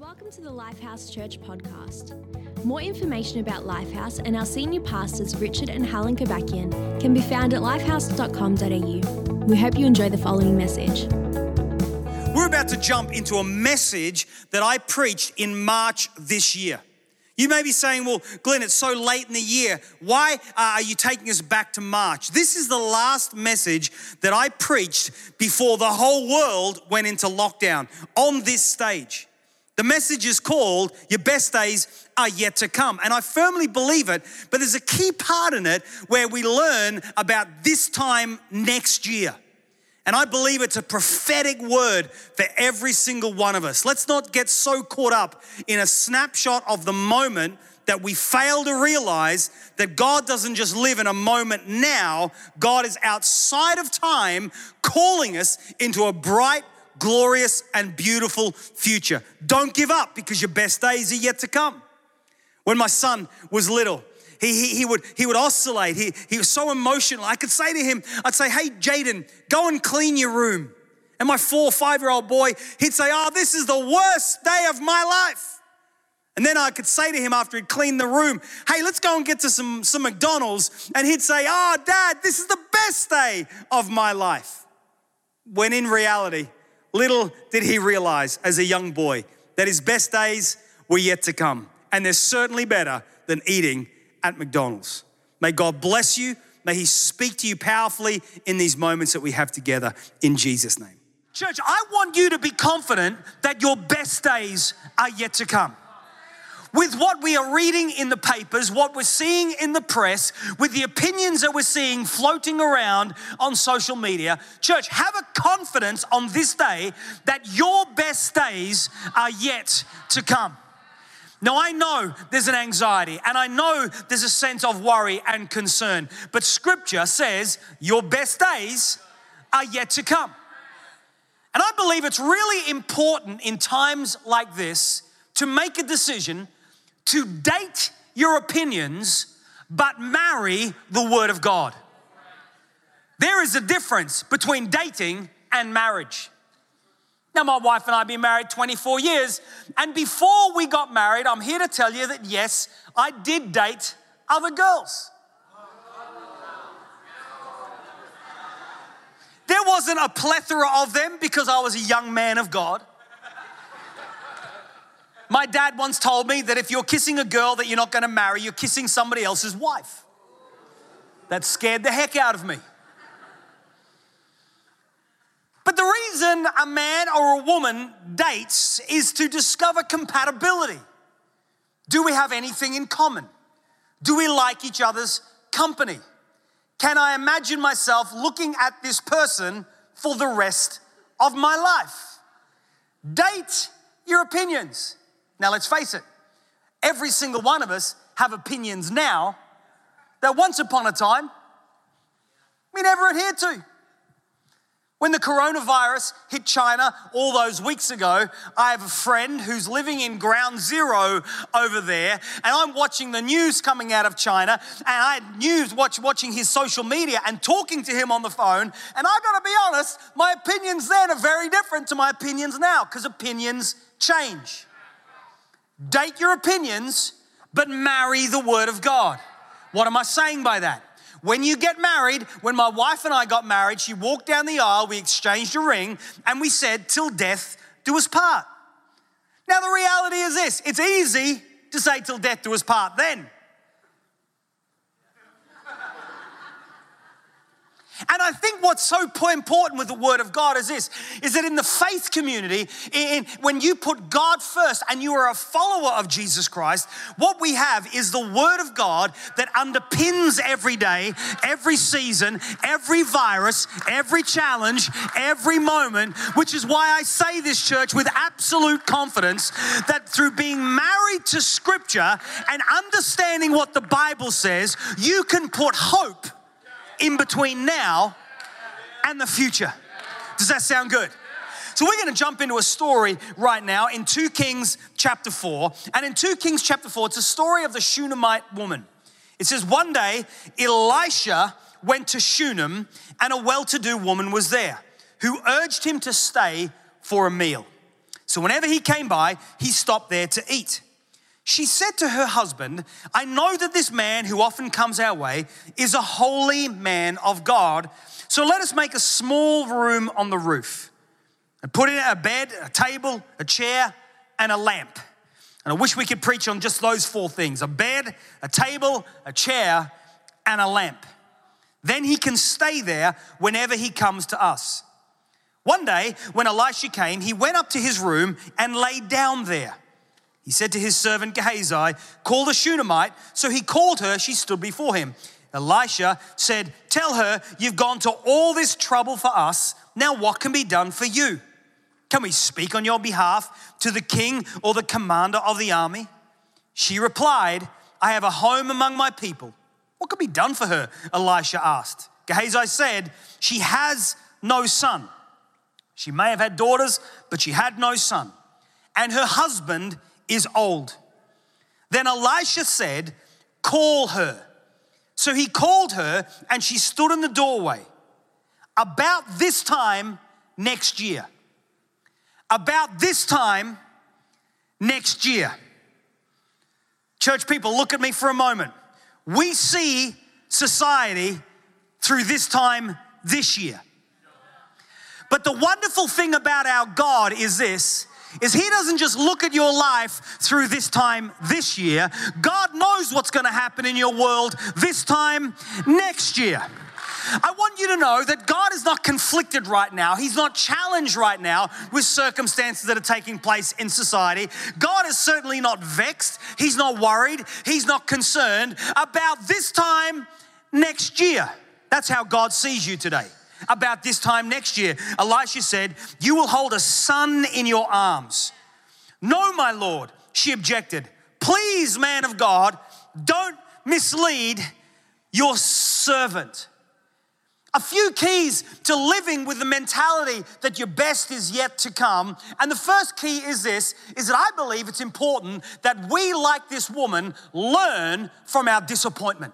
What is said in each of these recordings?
Welcome to the Lifehouse Church podcast. More information about Lifehouse and our senior pastors Richard and Helen Kobakian can be found at lifehouse.com.au. We hope you enjoy the following message. We're about to jump into a message that I preached in March this year. You may be saying, well, Glenn, it's so late in the year. Why are you taking us back to March? This is the last message that I preached before the whole world went into lockdown on this stage. The message is called, Your Best Days Are Yet to Come. And I firmly believe it, but there's a key part in it where we learn about this time next year. And I believe it's a prophetic word for every single one of us. Let's not get so caught up in a snapshot of the moment that we fail to realize that God doesn't just live in a moment now. God is outside of time, calling us into a bright, glorious, and beautiful future. Don't give up, because your best days are yet to come. When my son was little, he would oscillate. He was so emotional. I could say to him, I'd say, hey, Jaden, go and clean your room. And my 4 or 5-year-old boy, he'd say, oh, this is the worst day of my life. And then I could say to him after he'd cleaned the room, hey, let's go and get to some McDonald's. And he'd say, oh, Dad, this is the best day of my life. When in reality, little did he realize as a young boy that his best days were yet to come. And they're certainly better than eating at McDonald's. May God bless you. May he speak to you powerfully in these moments that we have together in Jesus' name. Church, I want you to be confident that your best days are yet to come. With what we are reading in the papers, what we're seeing in the press, with the opinions that we're seeing floating around on social media, church, have a confidence on this day that your best days are yet to come. Now, I know there's an anxiety and I know there's a sense of worry and concern, but Scripture says your best days are yet to come. And I believe it's really important in times like this to make a decision to date your opinions, but marry the Word of God. There is a difference between dating and marriage. Now, my wife and I have been married 24 years, and before we got married, I'm here to tell you that yes, I did date other girls. There wasn't a plethora of them because I was a young man of God. My dad once told me that if you're kissing a girl that you're not going to marry, you're kissing somebody else's wife. That scared the heck out of me. But the reason a man or a woman dates is to discover compatibility. Do we have anything in common? Do we like each other's company? Can I imagine myself looking at this person for the rest of my life? Date your opinions. Now, let's face it, every single one of us have opinions now that once upon a time we never adhered to. When the coronavirus hit China all those weeks ago, I have a friend who's living in ground zero over there, and I'm watching the news coming out of China, and I had news watching his social media and talking to him on the phone, and I gotta be honest, my opinions then are very different to my opinions now, because opinions change. Date your opinions, but marry the Word of God. What am I saying by that? When you get married, when my wife and I got married, she walked down the aisle, we exchanged a ring, and we said, till death do us part. Now, the reality is this, it's easy to say till death do us part then. And I think what's so important with the Word of God is this, is that in the faith community, when you put God first and you are a follower of Jesus Christ, what we have is the Word of God that underpins every day, every season, every virus, every challenge, every moment, which is why I say this, church, with absolute confidence, that through being married to Scripture and understanding what the Bible says, you can put hope in between now and the future. Does that sound good? So we're going to jump into a story right now in 2 Kings chapter 4. And in 2 Kings chapter 4, it's a story of the Shunammite woman. It says, one day Elisha went to Shunem, and a well-to-do woman was there who urged him to stay for a meal. So whenever he came by, he stopped there to eat. She said to her husband, I know that this man who often comes our way is a holy man of God. So let us make a small room on the roof and put in a bed, a table, a chair, and a lamp. And I wish we could preach on just those 4 things: a bed, a table, a chair, and a lamp. Then he can stay there whenever he comes to us. One day, when Elisha came, he went up to his room and lay down there. He said to his servant Gehazi, call the Shunammite. So he called her, she stood before him. Elisha said, tell her, you've gone to all this trouble for us. Now what can be done for you? Can we speak on your behalf to the king or the commander of the army? She replied, I have a home among my people. What could be done for her? Elisha asked. Gehazi said, she has no son. She may have had daughters, but she had no son. And her husband is old. Then Elisha said, call her. So he called her and she stood in the doorway. About this time next year. About this time next year. Church people, look at me for a moment. We see society through this time this year. But the wonderful thing about our God is this, is he doesn't just look at your life through this time this year. God knows what's going to happen in your world this time next year. I want you to know that God is not conflicted right now. He's not challenged right now with circumstances that are taking place in society. God is certainly not vexed. He's not worried. He's not concerned about this time next year. That's how God sees you today. About this time next year, Elisha said, you will hold a son in your arms. No, my Lord, she objected. Please, man of God, don't mislead your servant. A few keys to living with the mentality that your best is yet to come. And the first key is this, is that I believe it's important that we, like this woman, learn from our disappointment.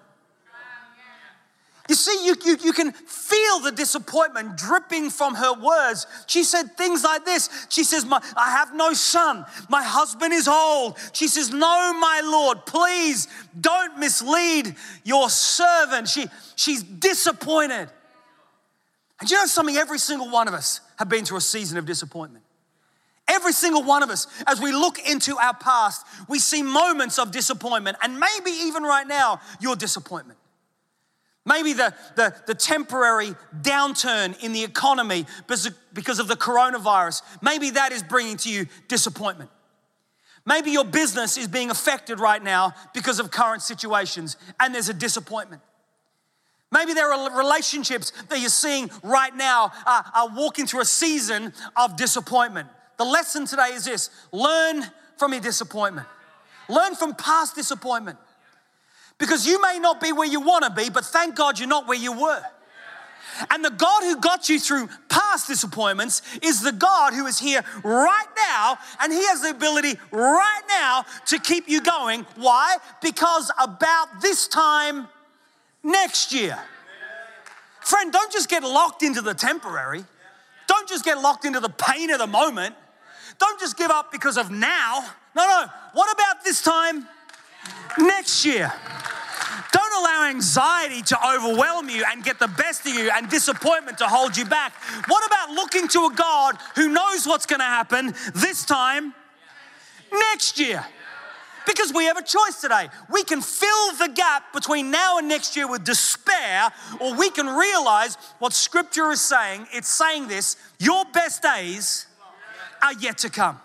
You see, you can feel the disappointment dripping from her words. She said things like this. She says, I have no son. My husband is old. She says, no, my Lord, please don't mislead your servant. She's disappointed. And you know something? Every single one of us have been through a season of disappointment. Every single one of us, as we look into our past, we see moments of disappointment. And maybe even right now, your disappointment. Maybe the temporary downturn in the economy because of the coronavirus, maybe that is bringing to you disappointment. Maybe your business is being affected right now because of current situations and there's a disappointment. Maybe there are relationships that you're seeing right now are walking through a season of disappointment. The lesson today is this: learn from your disappointment. Learn from past disappointment. Because you may not be where you want to be, but thank God you're not where you were. And the God who got you through past disappointments is the God who is here right now, and he has the ability right now to keep you going. Why? Because about this time next year. Friend, don't just get locked into the temporary. Don't just get locked into the pain of the moment. Don't just give up because of now. No. What about this time next year? Don't allow anxiety to overwhelm you and get the best of you and disappointment to hold you back. What about looking to a God who knows what's going to happen this time next year? Because we have a choice today. We can fill the gap between now and next year with despair, or we can realize what Scripture is saying. It's saying this: your best days are yet to come.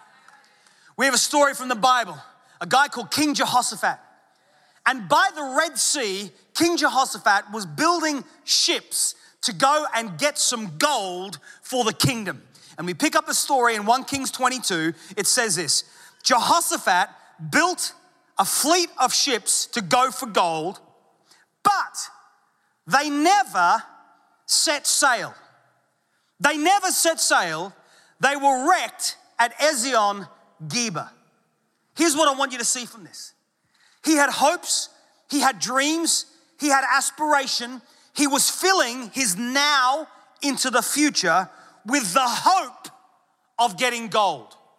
We have a story from the Bible, a guy called King Jehoshaphat. And by the Red Sea, King Jehoshaphat was building ships to go and get some gold for the kingdom. And we pick up the story in 1 Kings 22. It says this: Jehoshaphat built a fleet of ships to go for gold, but they never set sail. They never set sail. They were wrecked at Ezion Geber. Here's what I want you to see from this. He had hopes, he had dreams, he had aspiration. He was filling his now into the future with the hope of getting gold.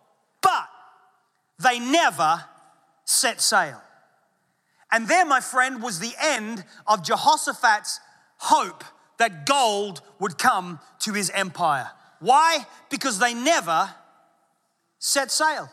but they never set sail. And there, my friend, was the end of Jehoshaphat's hope that gold would come to his empire. Why? Because they never set sail.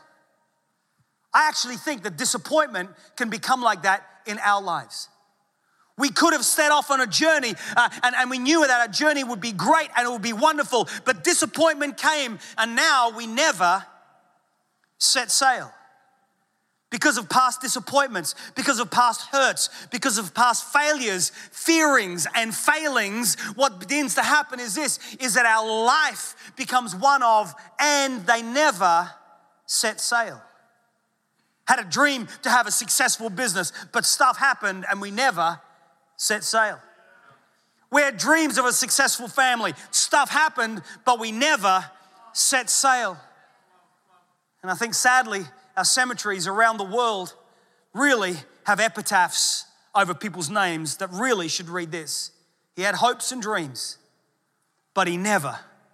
I actually think that disappointment can become like that in our lives. We could have set off on a journey and we knew that our journey would be great and it would be wonderful, but disappointment came and now we never set sail. Because of past disappointments, because of past hurts, because of past failures, fearings and failings, what begins to happen is that our life becomes one of, and they never set sail. Had a dream to have a successful business, but stuff happened and we never set sail. We had dreams of a successful family. Stuff happened, but we never set sail. And I think sadly, our cemeteries around the world really have epitaphs over people's names that really should read this. He had hopes and dreams, but he never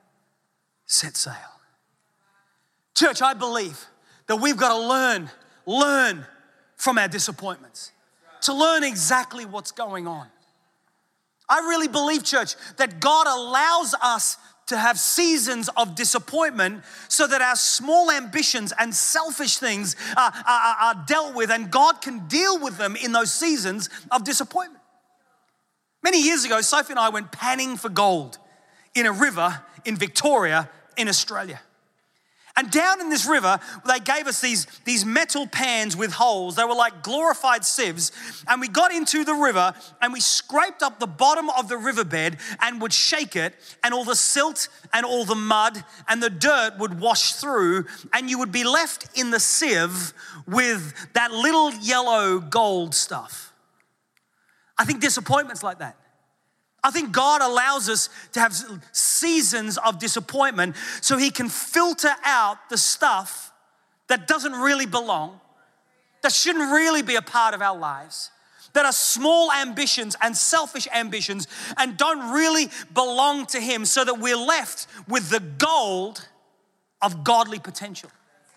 set sail. Church, I believe that we've got to learn from our disappointments, to learn exactly what's going on. I really believe, church, that God allows us to have seasons of disappointment so that our small ambitions and selfish things are dealt with, and God can deal with them in those seasons of disappointment. Many years ago, Sophie and I went panning for gold in a river in Victoria in Australia. And down in this river, they gave us these metal pans with holes. They were like glorified sieves. And we got into the river and we scraped up the bottom of the riverbed and would shake it, and all the silt and all the mud and the dirt would wash through, and you would be left in the sieve with that little yellow gold stuff. I think disappointment's like that. I think God allows us to have seasons of disappointment so he can filter out the stuff that doesn't really belong, that shouldn't really be a part of our lives, that are small ambitions and selfish ambitions and don't really belong to him, so that we're left with the gold of godly potential.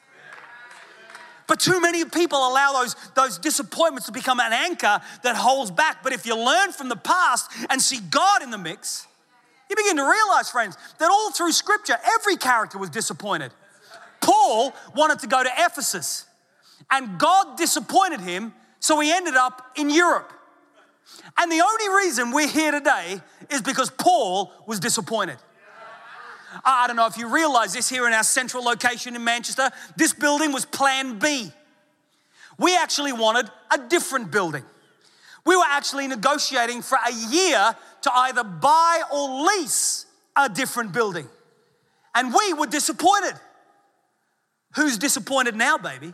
But too many people allow those disappointments to become an anchor that holds back. But if you learn from the past and see God in the mix, you begin to realize, friends, that all through Scripture, every character was disappointed. Paul wanted to go to Ephesus, and God disappointed him, so he ended up in Europe. And the only reason we're here today is because Paul was disappointed. I don't know if you realize this, here in our central location in Manchester, this building was Plan B. We actually wanted a different building. We were actually negotiating for a year to either buy or lease a different building. And we were disappointed. Who's disappointed now, baby?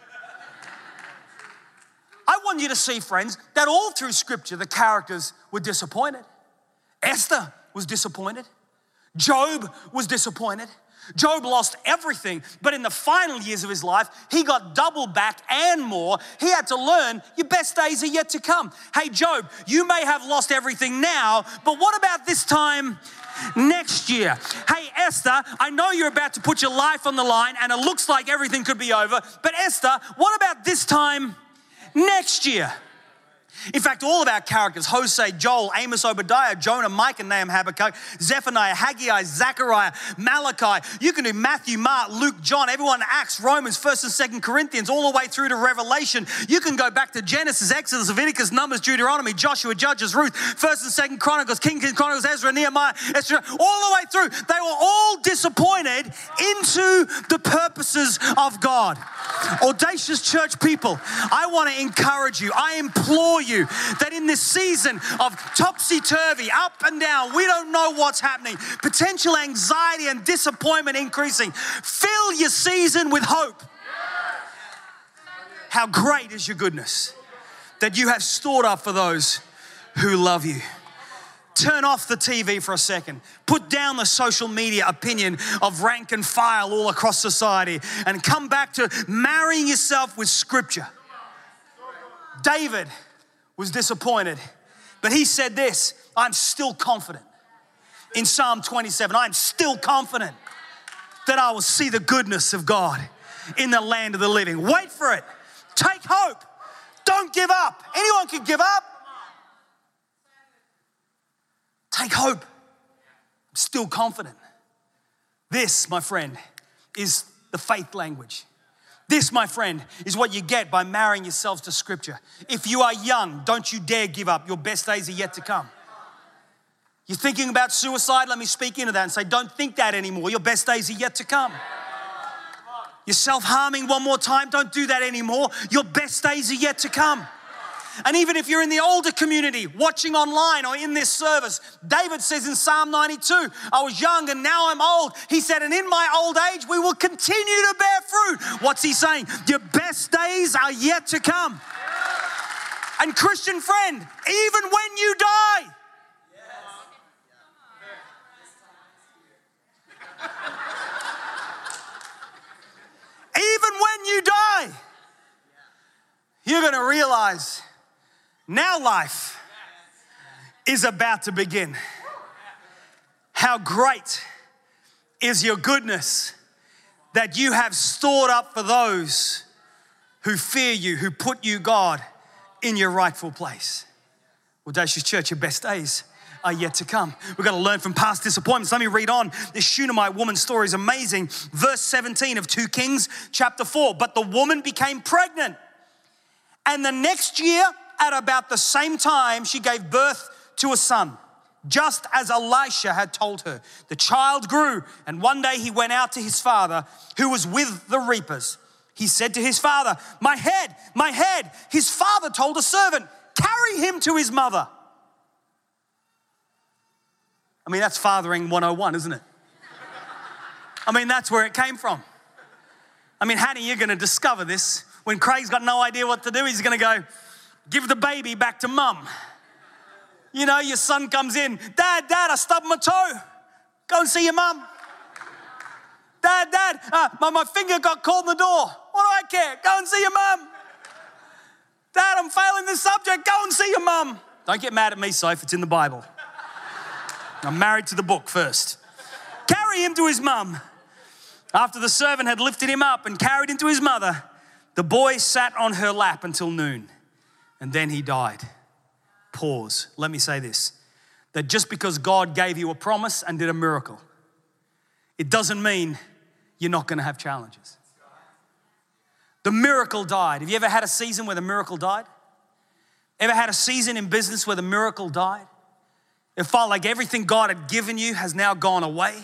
I want you to see, friends, that all through Scripture, the characters were disappointed. Esther was disappointed. Job was disappointed. Job lost everything, but in the final years of his life, he got double back and more. He had to learn, your best days are yet to come. Hey, Job, you may have lost everything now, but what about this time next year? Hey, Esther, I know you're about to put your life on the line and it looks like everything could be over, but Esther, what about this time next year? In fact, all of our characters, Hosea, Joel, Amos, Obadiah, Jonah, Micah, Nahum, Habakkuk, Zephaniah, Haggai, Zechariah, Malachi. You can do Matthew, Mark, Luke, John, everyone, Acts, Romans, 1st and 2nd Corinthians, all the way through to Revelation. You can go back to Genesis, Exodus, Leviticus, Numbers, Deuteronomy, Joshua, Judges, Ruth, 1st and 2nd Chronicles, Kings, Chronicles, Ezra, Nehemiah, Esther, all the way through. They were all disappointed into the purposes of God. Audacious church people, I want to encourage you, I implore you that in this season of topsy-turvy, up and down, we don't know what's happening, potential anxiety and disappointment increasing, fill your season with hope. How great is your goodness that you have stored up for those who love you. Turn off the TV for a second. Put down the social media opinion of rank and file all across society and come back to marrying yourself with Scripture. David was disappointed, but he said this, I'm still confident. In Psalm 27, I'm still confident that I will see the goodness of God in the land of the living. Wait for it. Take hope. Don't give up. Anyone can give up. Take hope. I'm still confident. This, my friend, is the faith language. This, my friend, is what you get by marrying yourselves to Scripture. If you are young, don't you dare give up. Your best days are yet to come. You're thinking about suicide? Let me speak into that and say, don't think that anymore. Your best days are yet to come. You're self-harming one more time? Don't do that anymore. Your best days are yet to come. And even if you're in the older community, watching online or in this service, David says in Psalm 92, I was young and now I'm old. He said, and in my old age, we will continue to bear fruit. What's he saying? Your best days are yet to come. And Christian friend, even when you die, even when you die, you're going to realize now life is about to begin. How great is your goodness that you have stored up for those who fear you, who put you, God, in your rightful place. Audacious Church, your best days are yet to come. We've got to learn from past disappointments. Let me read on. This Shunammite woman's story is amazing. Verse 17 of 2 Kings chapter 4. But the woman became pregnant. And the next year, at about the same time, she gave birth to a son, just as Elisha had told her. The child grew, and one day he went out to his father, who was with the reapers. He said to his father, my head, my head. His father told a servant, carry him to his mother. I mean, that's fathering 101, isn't it? I mean, that's where it came from. I mean, Hannah, you're going to discover this. When Craig's got no idea what to do, he's going to go, give the baby back to mum. You know, your son comes in, Dad, I stubbed my toe. Go and see your mum. Dad, my finger got caught in the door. What do I care? Go and see your mum. Dad, I'm failing this subject. Go and see your mum. Don't get mad at me, Soph. It's in the Bible. I'm married to the book first. Carry him to his mum. After the servant had lifted him up and carried him to his mother, the boy sat on her lap until noon, and then he died. Pause. Let me say this, that just because God gave you a promise and did a miracle, it doesn't mean you're not going to have challenges. The miracle died. Have you ever had a season where the miracle died? Ever had a season in business where the miracle died? It felt like everything God had given you has now gone away.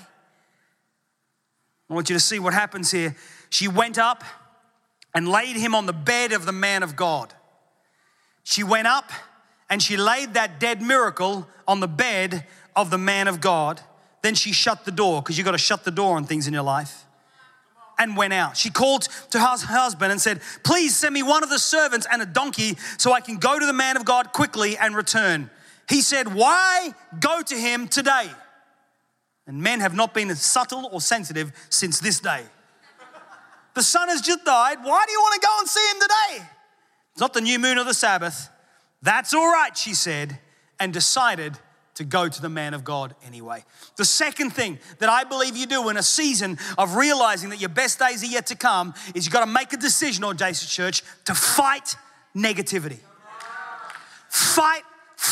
I want you to see what happens here. She went up and laid him on the bed of the man of God. She went up and she laid that dead miracle on the bed of the man of God. Then she shut the door, because you've got to shut the door on things in your life, and went out. She called to her husband and said, please send me one of the servants and a donkey so I can go to the man of God quickly and return. He said, why go to him today? And men have not been as subtle or sensitive since this day. The son has just died. Why do you want to go and see him today? It's not the new moon or the Sabbath. That's all right, she said, and decided to go to the man of God anyway. The second thing that I believe you do in a season of realizing that your best days are yet to come is you've got to make a decision, Audacious Church, to fight negativity. Fight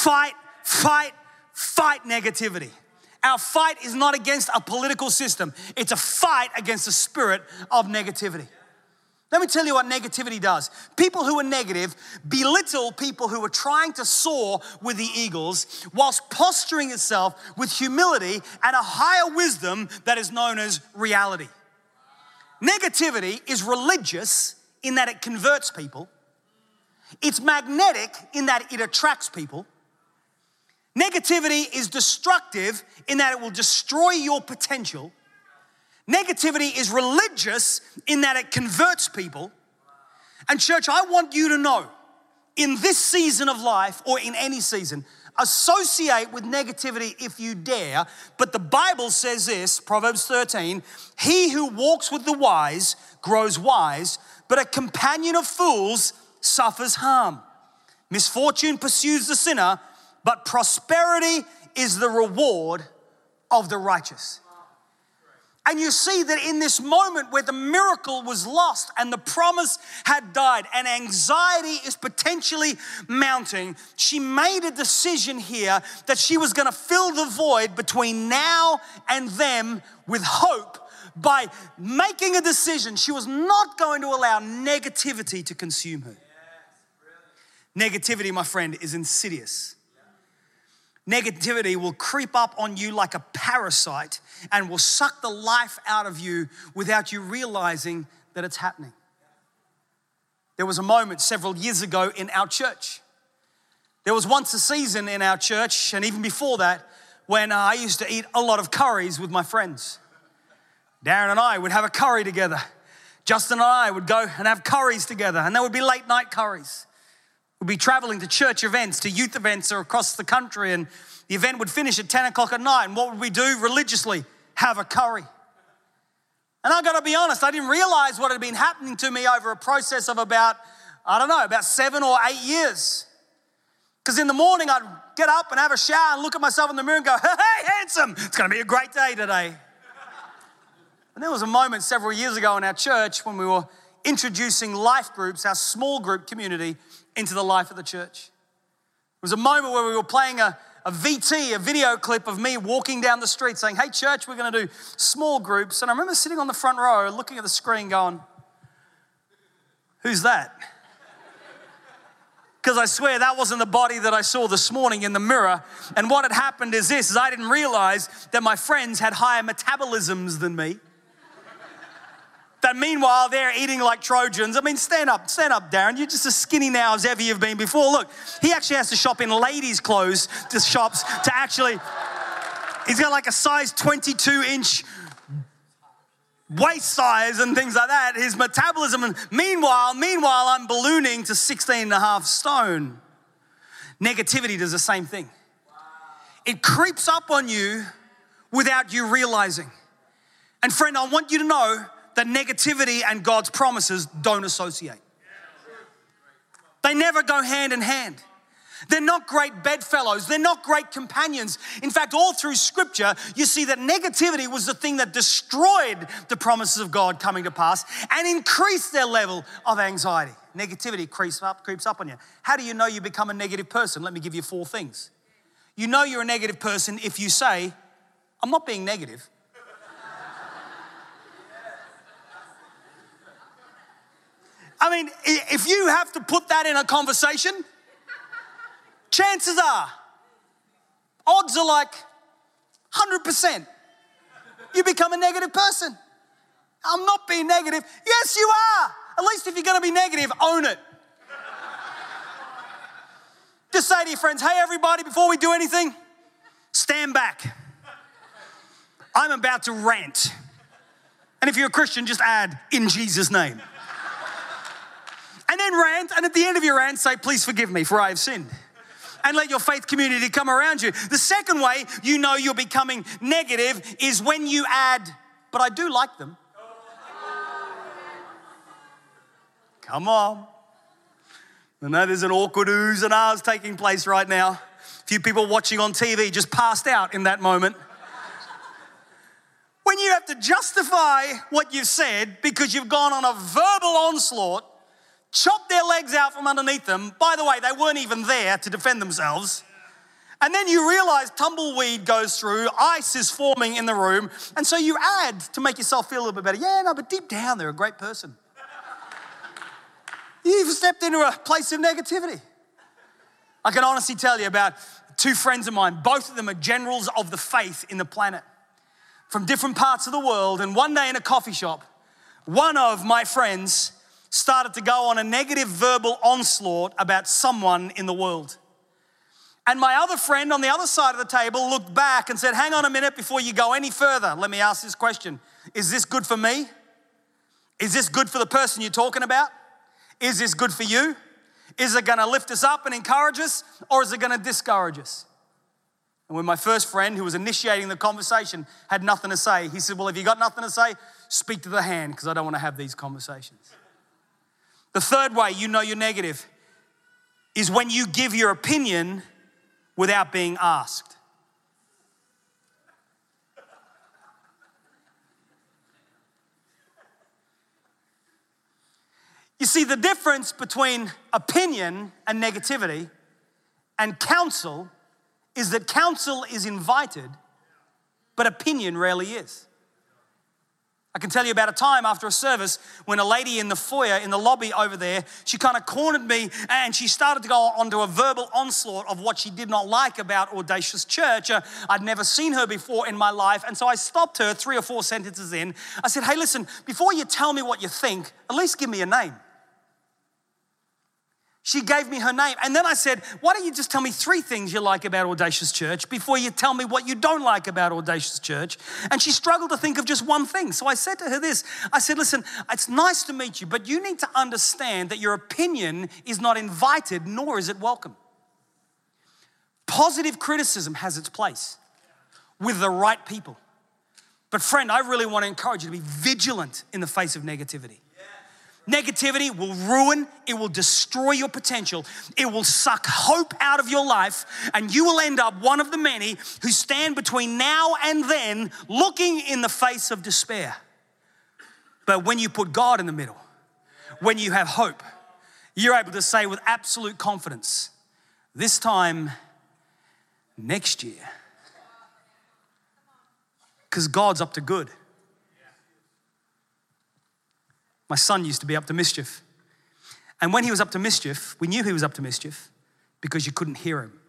negativity. Our fight is not against a political system. It's a fight against the spirit of negativity. Let me tell you what negativity does. People who are negative belittle people who are trying to soar with the eagles, whilst posturing itself with humility and a higher wisdom that is known as reality. Negativity is religious in that it converts people. It's magnetic in that it attracts people. Negativity is destructive in that it will destroy your potential. Negativity is religious in that it converts people. And church, I want you to know, in this season of life, or in any season, associate with negativity if you dare. But the Bible says this, Proverbs 13, he who walks with the wise grows wise, but a companion of fools suffers harm. Misfortune pursues the sinner, but prosperity is the reward of the righteous. And you see that in this moment where the miracle was lost and the promise had died and anxiety is potentially mounting, she made a decision here that she was going to fill the void between now and them with hope by making a decision. She was not going to allow negativity to consume her. Negativity, my friend, is insidious. Negativity will creep up on you like a parasite and will suck the life out of you without you realizing that it's happening. There was a moment several years ago in our church. There was once a season in our church, and even before that, when I used to eat a lot of curries with my friends. Darren and I would have a curry together. Justin and I would go and have curries together, and there would be late night curries. We'd be traveling to church events, to youth events across the country, and the event would finish at 10 o'clock at night. And what would we do religiously? Have a curry. And I got to be honest, I didn't realize what had been happening to me over a process of about 7 or 8 years. Because in the morning, I'd get up and have a shower and look at myself in the mirror and go, hey, handsome, it's going to be a great day today. And there was a moment several years ago in our church when we were introducing life groups, our small group community, into the life of the church. It was a moment where we were playing a VT, a video clip of me walking down the street saying, hey church, we're going to do small groups. And I remember sitting on the front row looking at the screen going, who's that? Because I swear that wasn't the body that I saw this morning in the mirror. And what had happened is this, is I didn't realize that my friends had higher metabolisms than me. That meanwhile, they're eating like Trojans. I mean, stand up, Darren. You're just as skinny now as ever you've been before. Look, he actually has to shop in ladies' clothes to shops to actually, he's got like a size 22-inch waist size and things like that. His metabolism, and meanwhile, I'm ballooning to 16 and a half stone. Negativity does the same thing. It creeps up on you without you realizing. And friend, I want you to know that negativity and God's promises don't associate. They never go hand in hand. They're not great bedfellows. They're not great companions. In fact, all through Scripture, you see that negativity was the thing that destroyed the promises of God coming to pass and increased their level of anxiety. Negativity creeps up on you. How do you know you become a negative person? Let me give you 4 things. You know you're a negative person if you say, I'm not being negative. I mean, if you have to put that in a conversation, chances are, odds are like 100%. You become a negative person. I'm not being negative. Yes, you are. At least if you're going to be negative, own it. Just say to your friends, hey, everybody, before we do anything, stand back. I'm about to rant. And if you're a Christian, just add, in Jesus' name. And then rant, and at the end of your rant, say, please forgive me, for I have sinned. And let your faith community come around you. The second way you know you're becoming negative is when you add, but I do like them. Come on. I know there's an awkward oohs and ahs taking place right now. A few people watching on TV just passed out in that moment. When you have to justify what you've said because you've gone on a verbal onslaught, chop their legs out from underneath them. By the way, they weren't even there to defend themselves. And then you realize tumbleweed goes through, ice is forming in the room, and so you add to make yourself feel a little bit better. Yeah, no, but deep down, they're a great person. You've stepped into a place of negativity. I can honestly tell you about 2 friends of mine. Both of them are generals of the faith in the planet from different parts of the world. And one day in a coffee shop, one of my friends started to go on a negative verbal onslaught about someone in the world. And my other friend on the other side of the table looked back and said, hang on a minute before you go any further. Let me ask this question. Is this good for me? Is this good for the person you're talking about? Is this good for you? Is it going to lift us up and encourage us, or is it going to discourage us? And when my first friend, who was initiating the conversation, had nothing to say, he said, well, if you got nothing to say, speak to the hand, because I don't want to have these conversations. The third way you know you're negative is when you give your opinion without being asked. You see, the difference between opinion and negativity and counsel is that counsel is invited, but opinion rarely is. I can tell you about a time after a service when a lady in the foyer, in the lobby over there, she kind of cornered me and she started to go onto a verbal onslaught of what she did not like about Audacious Church. I'd never seen her before in my life, and so I stopped her 3 or 4 sentences in. I said, hey, listen, before you tell me what you think, at least give me a name. She gave me her name. And then I said, why don't you just tell me 3 things you like about Audacious Church before you tell me what you don't like about Audacious Church? And she struggled to think of just one thing. So I said to her this. I said, listen, it's nice to meet you, but you need to understand that your opinion is not invited, nor is it welcome. Positive criticism has its place with the right people. But friend, I really want to encourage you to be vigilant in the face of negativity. Negativity will ruin, it will destroy your potential, it will suck hope out of your life, and you will end up one of the many who stand between now and then looking in the face of despair. But when you put God in the middle, when you have hope, you're able to say with absolute confidence, this time next year, because God's up to good. My son used to be up to mischief. And when he was up to mischief, we knew he was up to mischief because you couldn't hear him.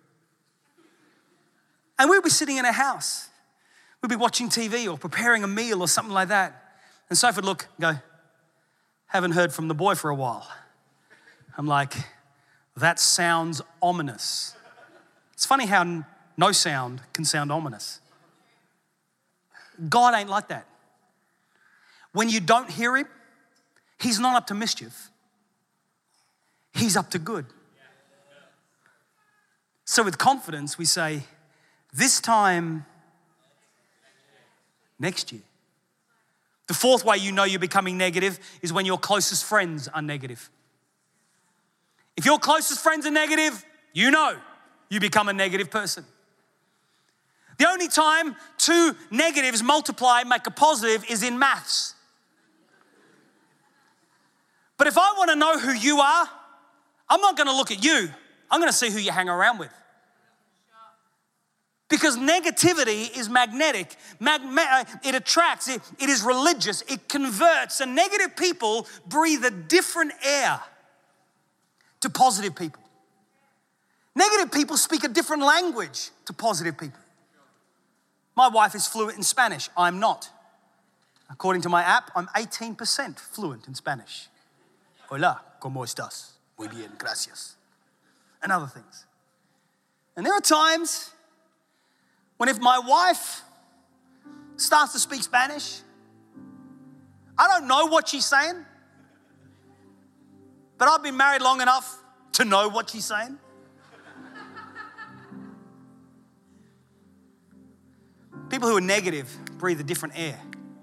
And we'd be sitting in a house. We'd be watching TV or preparing a meal or something like that. And Sophie would look and go, haven't heard from the boy for a while. I'm like, that sounds ominous. It's funny how no sound can sound ominous. God ain't like that. When you don't hear him, he's not up to mischief. He's up to good. So with confidence, we say, this time next year. The 4th way you know you're becoming negative is when your closest friends are negative. If your closest friends are negative, you know you become a negative person. The only time 2 negatives multiply and make a positive is in maths. But if I want to know who you are, I'm not going to look at you. I'm going to see who you hang around with. Because negativity is magnetic. It attracts. It is religious. It converts. And negative people breathe a different air to positive people. Negative people speak a different language to positive people. My wife is fluent in Spanish. I'm not. According to my app, I'm 18% fluent in Spanish. Hola, ¿cómo estás? Muy bien, gracias. And other things. And there are times when if my wife starts to speak Spanish, I don't know what she's saying, but I've been married long enough to know what she's saying. People who are negative breathe a different air.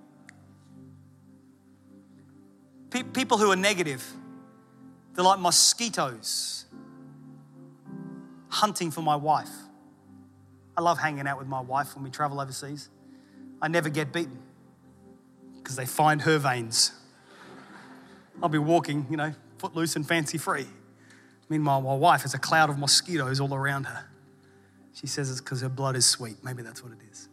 People who are negative, they're like mosquitoes hunting for my wife. I love hanging out with my wife when we travel overseas. I never get beaten because they find her veins. I'll be walking, footloose and fancy free. Meanwhile, my wife has a cloud of mosquitoes all around her. She says it's because her blood is sweet. Maybe that's what it is.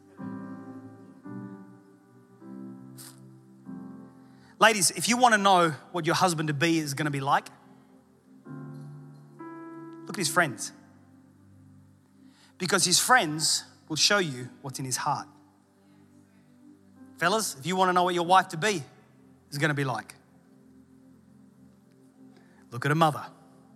Ladies, if you want to know what your husband-to-be is going to be like, look at his friends. Because his friends will show you what's in his heart. Fellas, if you want to know what your wife-to-be is going to be like, look at a mother.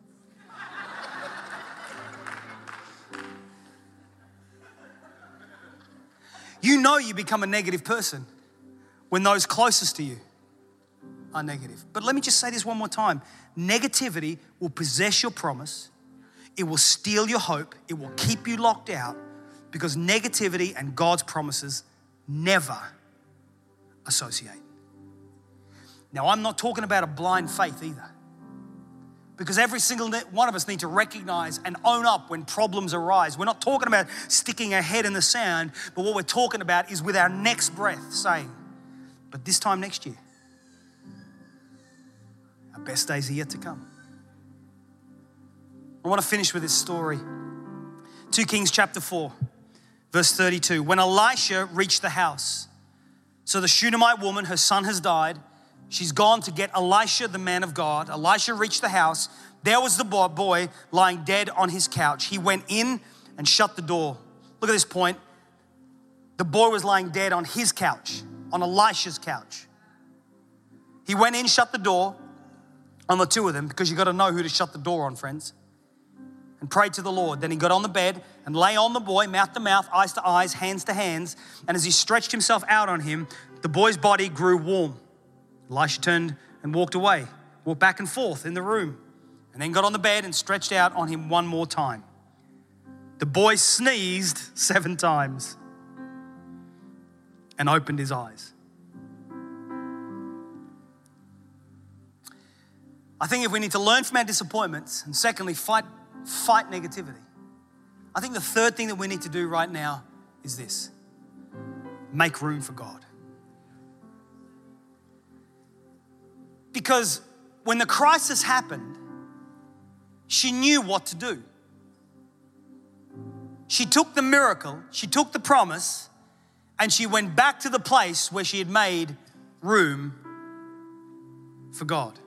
You know you become a negative person when those closest to you are negative. But let me just say this one more time. Negativity will possess your promise. It will steal your hope. It will keep you locked out because negativity and God's promises never associate. Now, I'm not talking about a blind faith either, because every single one of us need to recognize and own up when problems arise. We're not talking about sticking our head in the sand, but what we're talking about is with our next breath saying, but this time next year, Our best days are yet to come. I want to finish with this story. 2 Kings chapter 4, verse 32. When Elisha reached the house, so the Shunammite woman, her son has died. She's gone to get Elisha, the man of God. Elisha reached the house. There was the boy lying dead on his couch. He went in and shut the door. Look at this point. The boy was lying dead on his couch, on Elisha's couch. He went in, shut the door on the two of them, because you got to know who to shut the door on, friends, and prayed to the Lord. Then he got on the bed and lay on the boy, mouth to mouth, eyes to eyes, hands to hands. And as he stretched himself out on him, the boy's body grew warm. Elisha turned and walked away, walked back and forth in the room, and then got on the bed and stretched out on him one more time. The boy sneezed 7 times and opened his eyes. I think if we need to learn from our disappointments, and secondly, fight negativity, I think the third thing that we need to do right now is this: make room for God. Because when the crisis happened, she knew what to do. She took the miracle, she took the promise, and she went back to the place where she had made room for God.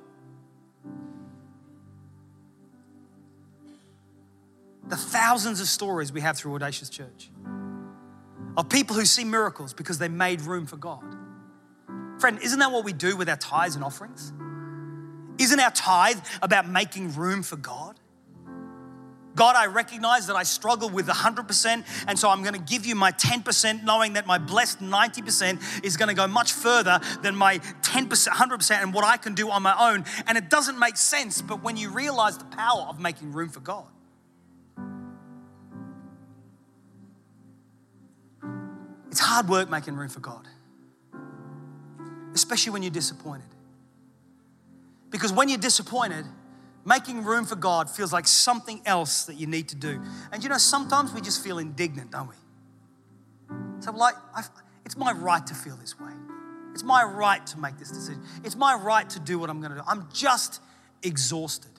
The thousands of stories we have through Audacious Church of people who see miracles because they made room for God. Friend, isn't that what we do with our tithes and offerings? Isn't our tithe about making room for God? God, I recognize that I struggle with 100%, and so I'm going to give you my 10%, knowing that my blessed 90% is going to go much further than my 10%, 100%, and what I can do on my own. And it doesn't make sense, but when you realize the power of making room for God, it's hard work making room for God, especially when you're disappointed. Because when you're disappointed, making room for God feels like something else that you need to do. And you know, sometimes we just feel indignant, don't we? So it's my right to feel this way. It's my right to make this decision. It's my right to do what I'm going to do. I'm just exhausted.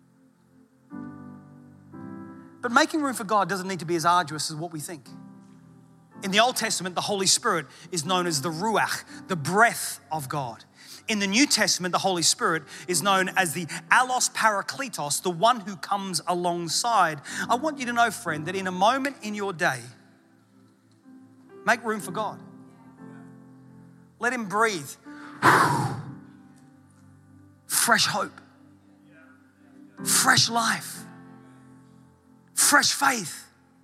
But making room for God doesn't need to be as arduous as what we think. In the Old Testament, the Holy Spirit is known as the Ruach, the breath of God. In the New Testament, the Holy Spirit is known as the Allos Parakletos, the one who comes alongside. I want you to know, friend, that in a moment in your day, make room for God. Let Him breathe. Fresh hope, fresh life, fresh faith.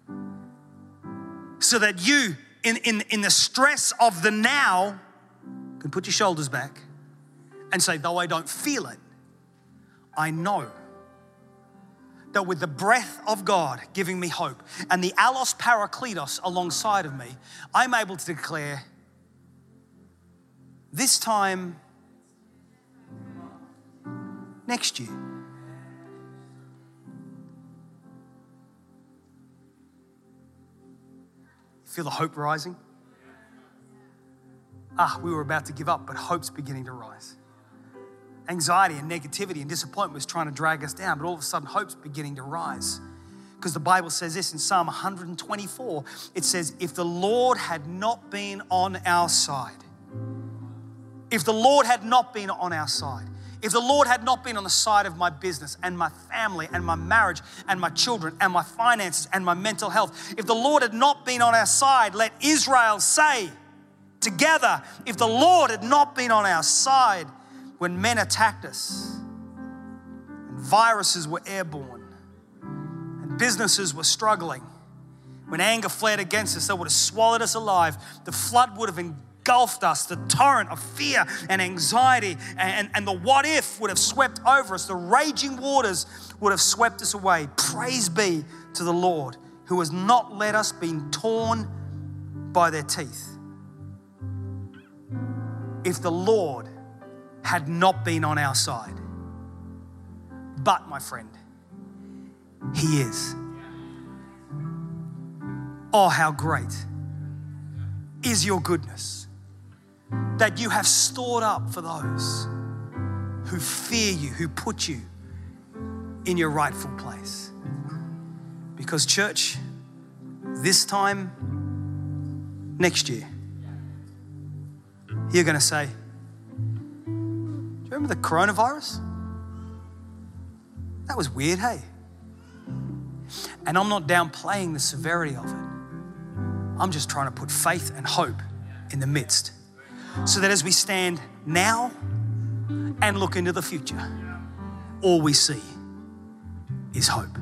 So that you, in the stress of the now, can put your shoulders back and say, though I don't feel it, I know that with the breath of God giving me hope and the Allos Parakletos alongside of me, I'm able to declare, this time next year, feel the hope rising? We were about to give up, but hope's beginning to rise. Anxiety and negativity and disappointment was trying to drag us down, but all of a sudden hope's beginning to rise. Because the Bible says this in Psalm 124, it says, if the Lord had not been on our side, if the Lord had not been on our side, if the Lord had not been on the side of my business and my family and my marriage and my children and my finances and my mental health, if the Lord had not been on our side, let Israel say together, if the Lord had not been on our side when men attacked us and viruses were airborne and businesses were struggling, when anger flared against us, that would have swallowed us alive, the flood would have engulfed us, the torrent of fear and anxiety and the what if would have swept over us, the raging waters would have swept us away. Praise be to the Lord who has not let us be torn by their teeth. If the Lord had not been on our side, but my friend, He is. Oh, how great is your goodness that you have stored up for those who fear you, who put you in your rightful place. Because church, this time next year, you're going to say, do you remember the coronavirus? That was weird, hey? And I'm not downplaying the severity of it. I'm just trying to put faith and hope in the midst, so that as we stand now and look into the future, all we see is hope.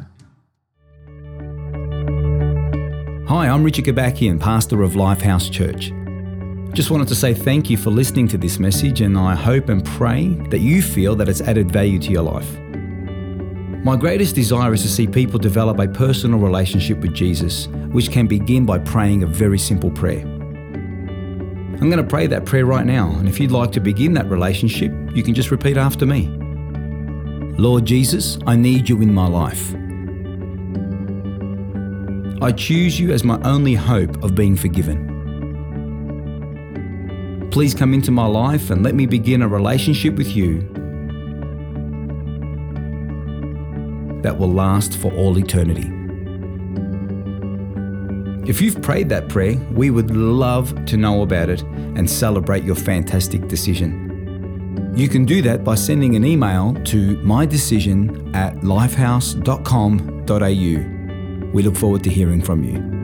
Hi, I'm Richard Gabakian, pastor of Lifehouse Church. Just wanted to say thank you for listening to this message, and I hope and pray that you feel that it's added value to your life. My greatest desire is to see people develop a personal relationship with Jesus, which can begin by praying a very simple prayer. I'm going to pray that prayer right now, and if you'd like to begin that relationship, you can just repeat after me. Lord Jesus, I need you in my life. I choose you as my only hope of being forgiven. Please come into my life and let me begin a relationship with you that will last for all eternity. If you've prayed that prayer, we would love to know about it and celebrate your fantastic decision. You can do that by sending an email to mydecision@lifehouse.com.au. We look forward to hearing from you.